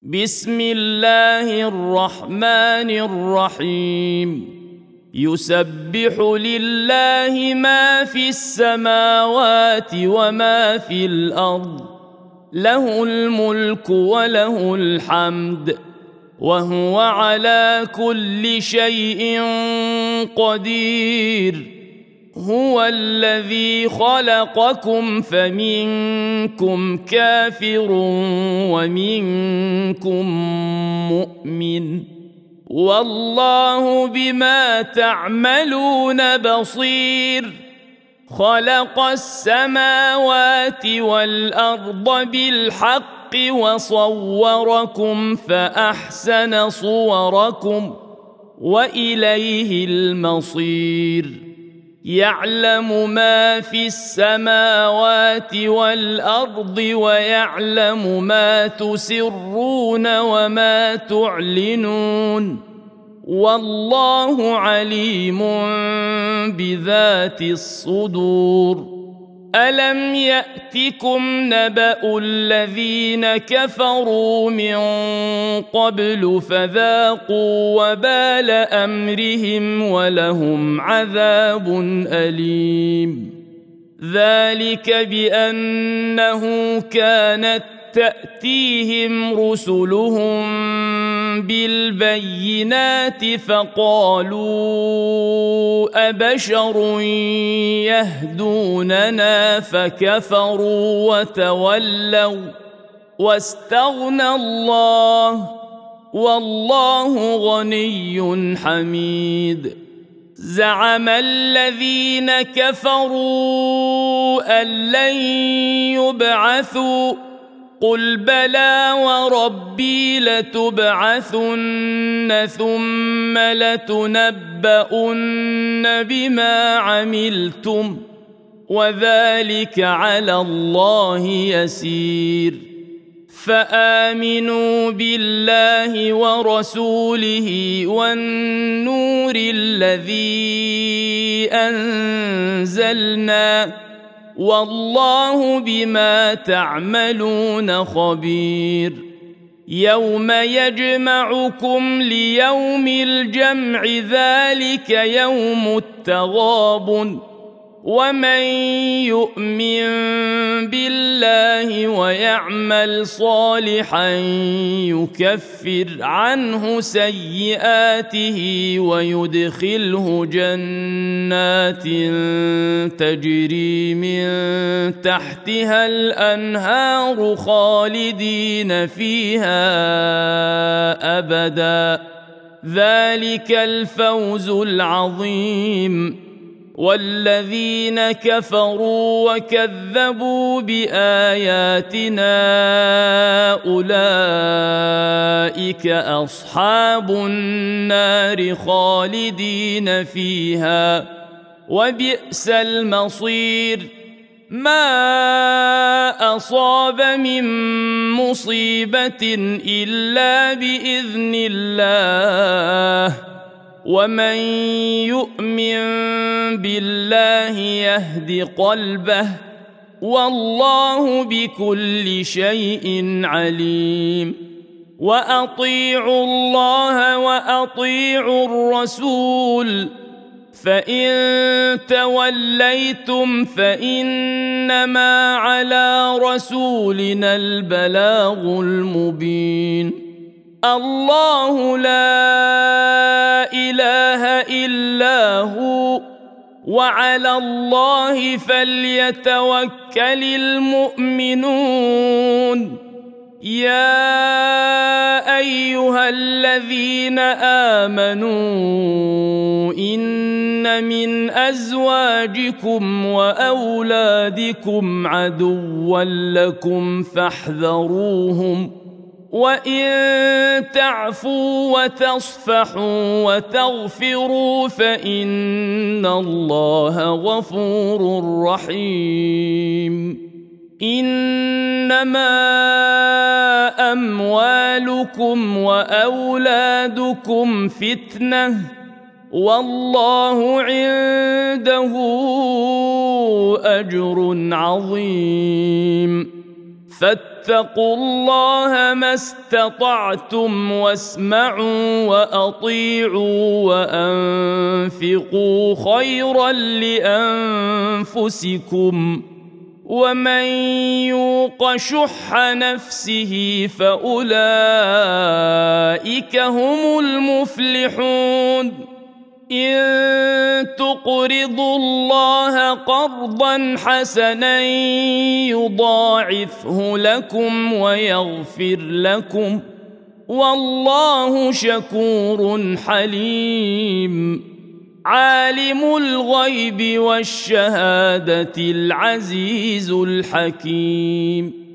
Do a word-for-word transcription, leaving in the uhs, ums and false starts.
بسم الله الرحمن الرحيم يسبح لله ما في السماوات وما في الأرض له الملك وله الحمد وهو على كل شيء قدير هو الذي خلقكم فمنكم كافر ومنكم مؤمن والله بما تعملون بصير خلق السماوات والأرض بالحق وصوركم فأحسن صوركم وإليه المصير يعلم ما في السماوات والأرض ويعلم ما تسرون وما تعلنون والله عليم بذات الصدور ألم يأتكم نبأ الذين كفروا من قبل فذاقوا وبال أمرهم ولهم عذاب أليم ذلك بأنه كانت تأتيهم رسلهم بالبينات فقالوا أبشر يهدوننا فكفروا وتولوا واستغنى الله والله غني حميد زعم الذين كفروا أن لن يبعثوا قل بلى وربي لتبعثن ثم لتنبؤن بما عملتم وذلك على الله يسير فآمنوا بالله ورسوله والنور الذي أنزلنا والله بما تعملون خبير يوم يجمعكم ليوم الجمع ذلك يوم التغابن ومن يؤمن بالله ويعمل صالحا يكفر عنه سيئاته ويدخله جنات تجري من تحتها الأنهار خالدين فيها أبدا ذلك الفوز العظيم والذين كفروا وكذبوا بآياتنا أولئك أصحاب النار خالدين فيها وبئس المصير ما أصاب من مصيبة إلا بإذن الله ومن يؤمن بالله يهد قلبه والله بكل شيء عليم وأطيعوا الله وأطيعوا الرسول فإن توليتم فإنما على رسولنا البلاغ المبين الله لا إله إلا هو وعلى الله فليتوكل المؤمنون يا أيها الذين آمنوا إن من أزواجكم وأولادكم عدوا لكم فاحذروهم وإن تعفوا وتصفحوا وتغفروا فإن الله غفور رحيم إنما أموالكم وأولادكم فتنة والله عنده أجر عظيم فاتقوا الله ما استطعتم واسمعوا وأطيعوا وأنفقوا خيرا لأنفسكم ومن يوق شح نفسه فأولئك هم المفلحون إن تقرضوا الله قرضا حسنا يضاعفه لكم ويغفر لكم والله شكور حليم عالم الغيب والشهادة العزيز الحكيم